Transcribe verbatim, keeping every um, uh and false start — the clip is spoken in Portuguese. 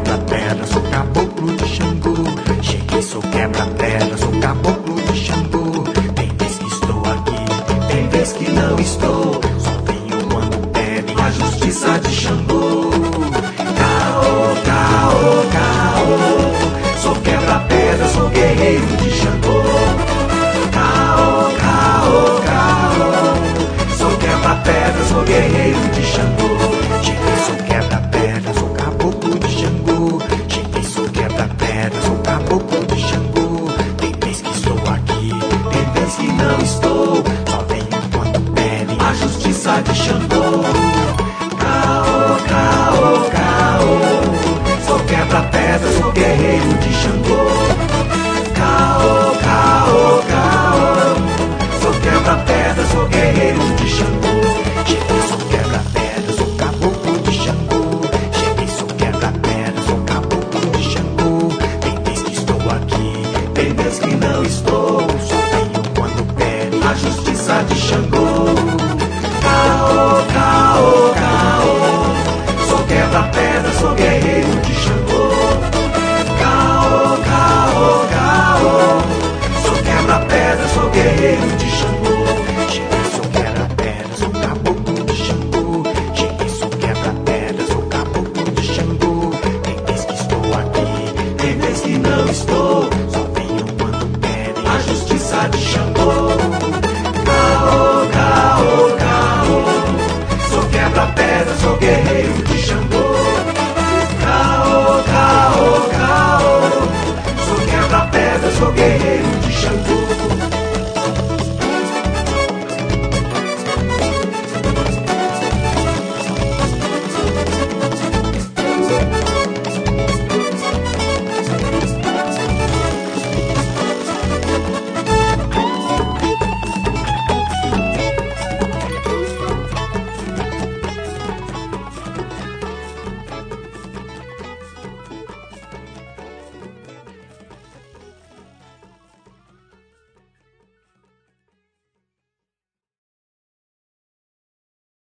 quebra-pedra, sou caboclo de Xangô. Cheguei, sou quebra-pedra, sou caboclo de Xangô. Tem vez que estou aqui, tem vez que não estou. Só venho quando pedem a justiça de Xangô.